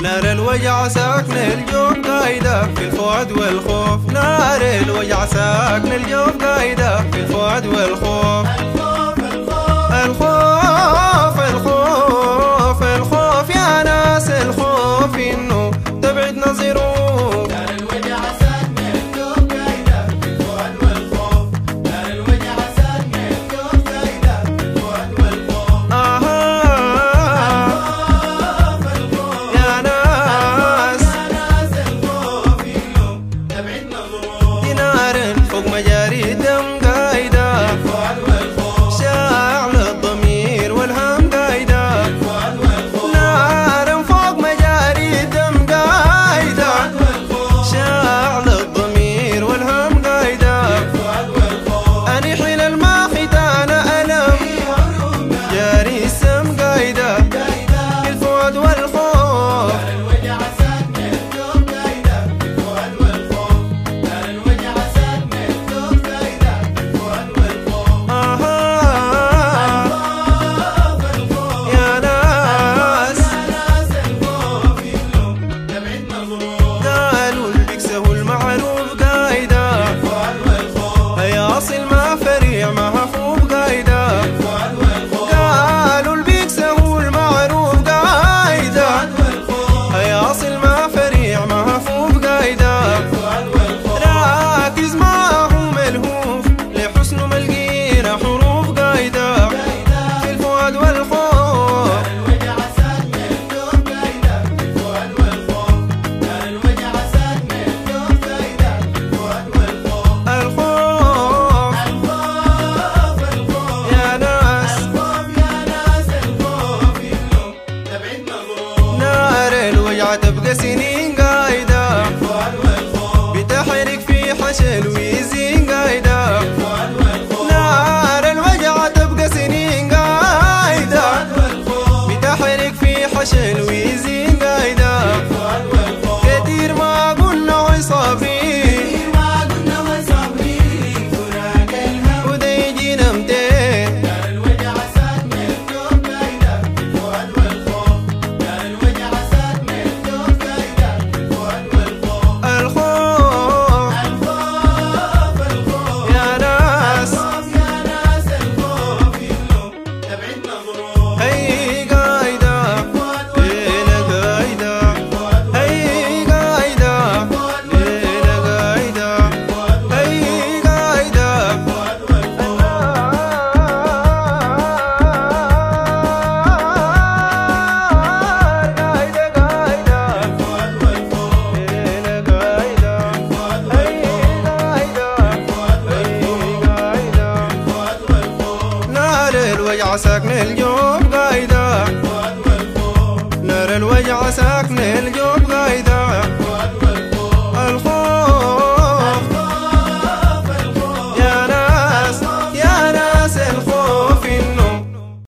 نار الوجع ساكن الجوف قايدة في الفؤاد والخوف. نار الوجع ساكن الجوف قايدة في الفؤاد والخوف. الخوف الخوف الخوف يا ناس، الخوف إنه تبعد نظيره. نار الوجع ساكن الجوف قايدة في الفؤاد والخوف. نار الوجع ساكن الجوف قايدة في الفؤاد والخوف. يا ناس الخوف إنه تبعد نظره. دي نار فوق مجاري الدم قايدة في الفؤاد والخوف. شاعل الضمير والهم قايدة. في الفؤاد والخوف. نار فوق مجاري الدم قايدة شاعل الضمير والهم قايدة. في الفؤاد والخوف. أني حين الماء ختان ألم جاري السم قايدة في الفؤاد والخوف. نار الوجع ساكن الجوف قايدة في الفؤاد والخوف. نار الوجع ساكن الجوف قايدة في الفؤاد والخوف. يا ناس الخوف إنه تبعد نظره. قالوا البكسه المعروف قايدة في الفؤاد والخوف. هيا أصل ما فريع ما هفوف قايدة. في الفؤاد والخوف. قالوا البكسه المعروف قايدة والخوف. هيا أصل ما فريع ما هفوف قايدة. في الفؤاد والخوف. راكز معهم ملهوف لحسن ملقينا حروف قايدة في الفؤاد والخوف. نار الوجع ساكن الجوف قايدة في الفؤاد والخوف. نار الوجع ساكن الجوف قايدة في الفؤاد والخوف. الخوف الخوف يا ناس الخوف يا ناس، الخوف إنه تبعد نظره. نار الوجع تبقى سنين قايدة في الفؤاد والخوف. بتحرق في حشل ويزين قايدة. في الفؤاد والخوف. نار الوجع تبقى سنين قايدة والخوف. بتحرق في حشل ويزين قايدة. في الفؤاد والخوف. كتير ما قلنا وصابين ما قلنا وصابرين فراق الهم. وده يجينا متين. نار الوجع ساكن الجوف قايدة في الفؤاد والخوف. نار الوجع ساكن الجوف قايدة في الفؤاد والخوف. الخوف الخوف يا ناس الخوف يا ناس، الخوف إنه تبعد نظره. هي قايدة ليلة قايدة هي قايدة ليلة قايدة هي قايدة نار الوجع ساكن الجوف قايدة. نار الوجع ساكن الجوف